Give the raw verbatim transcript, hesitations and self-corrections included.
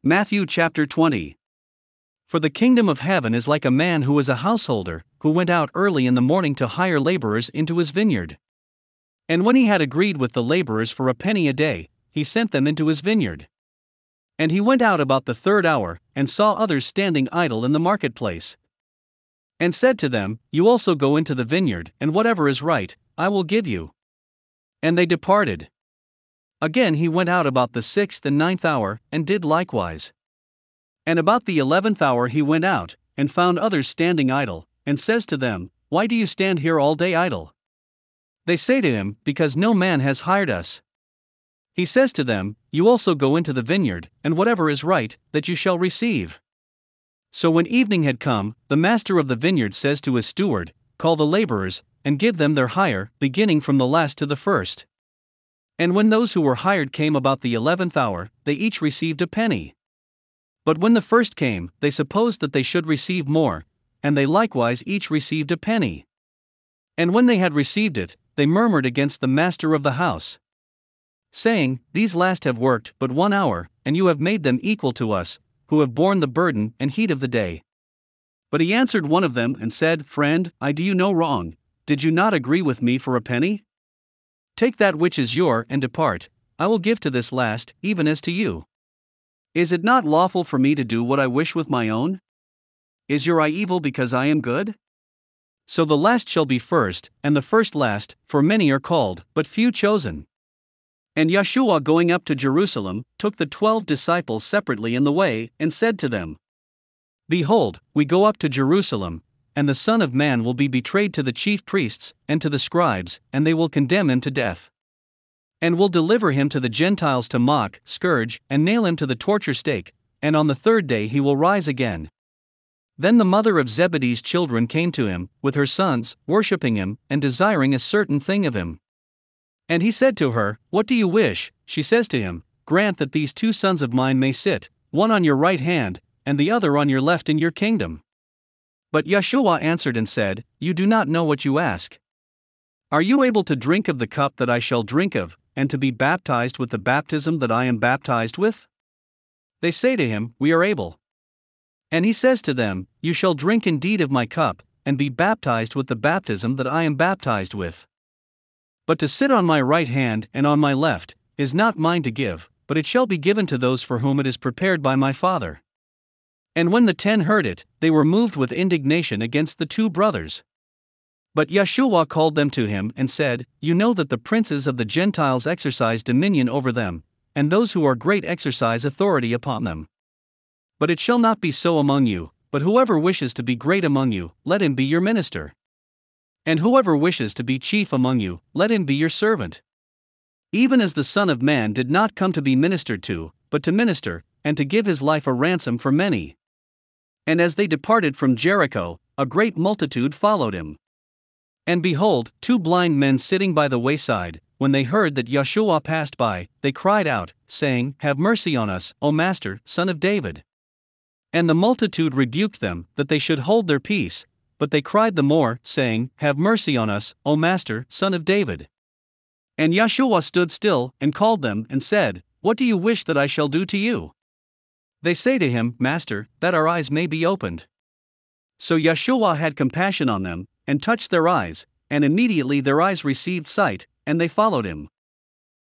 Matthew chapter twenty. For the kingdom of heaven is like a man who was a householder, who went out early in the morning to hire laborers into his vineyard. And when he had agreed with the laborers for a penny a day, he sent them into his vineyard. And he went out about the third hour, and saw others standing idle in the marketplace. And said to them, You also go into the vineyard, and whatever is right, I will give you. And they departed. Again he went out about the sixth and ninth hour, and did likewise. And about the eleventh hour he went out, and found others standing idle, and says to them, Why do you stand here all day idle? They say to him, Because no man has hired us. He says to them, You also go into the vineyard, and whatever is right, that you shall receive. So when evening had come, the master of the vineyard says to his steward, Call the laborers, and give them their hire, beginning from the last to the first. And when those who were hired came about the eleventh hour, they each received a penny. But when the first came, they supposed that they should receive more, and they likewise each received a penny. And when they had received it, they murmured against the master of the house, saying, These last have worked but one hour, and you have made them equal to us, who have borne the burden and heat of the day. But he answered one of them and said, Friend, I do you no wrong. Did you not agree with me for a penny? Take that which is your and depart. I will give to this last, even as to you. Is it not lawful for me to do what I wish with my own? Is your eye evil because I am good? So the last shall be first, and the first last, for many are called, but few chosen. And Yeshua going up to Jerusalem, took the twelve disciples separately in the way, and said to them, Behold, we go up to Jerusalem, and the Son of Man will be betrayed to the chief priests, and to the scribes, and they will condemn him to death. And will deliver him to the Gentiles to mock, scourge, and nail him to the torture stake, and on the third day he will rise again. Then the mother of Zebedee's children came to him, with her sons, worshipping him, and desiring a certain thing of him. And he said to her, What do you wish? She says to him, Grant that these two sons of mine may sit, one on your right hand, and the other on your left in your kingdom. But Yeshua answered and said, You do not know what you ask. Are you able to drink of the cup that I shall drink of, and to be baptized with the baptism that I am baptized with? They say to him, We are able. And he says to them, You shall drink indeed of my cup, and be baptized with the baptism that I am baptized with. But to sit on my right hand and on my left is not mine to give, but it shall be given to those for whom it is prepared by my Father. And when the ten heard it, they were moved with indignation against the two brothers. But Yeshua called them to him and said, You know that the princes of the Gentiles exercise dominion over them, and those who are great exercise authority upon them. But it shall not be so among you, but whoever wishes to be great among you, let him be your minister. And whoever wishes to be chief among you, let him be your servant. Even as the Son of Man did not come to be ministered to, but to minister, and to give his life a ransom for many. And as they departed from Jericho, a great multitude followed him. And behold, two blind men sitting by the wayside, when they heard that Yeshua passed by, they cried out, saying, Have mercy on us, O Master, Son of David. And the multitude rebuked them, that they should hold their peace, but they cried the more, saying, Have mercy on us, O Master, Son of David. And Yeshua stood still, and called them, and said, What do you wish that I shall do to you? They say to him, Master, that our eyes may be opened. So Yeshua had compassion on them, and touched their eyes, and immediately their eyes received sight, and they followed him.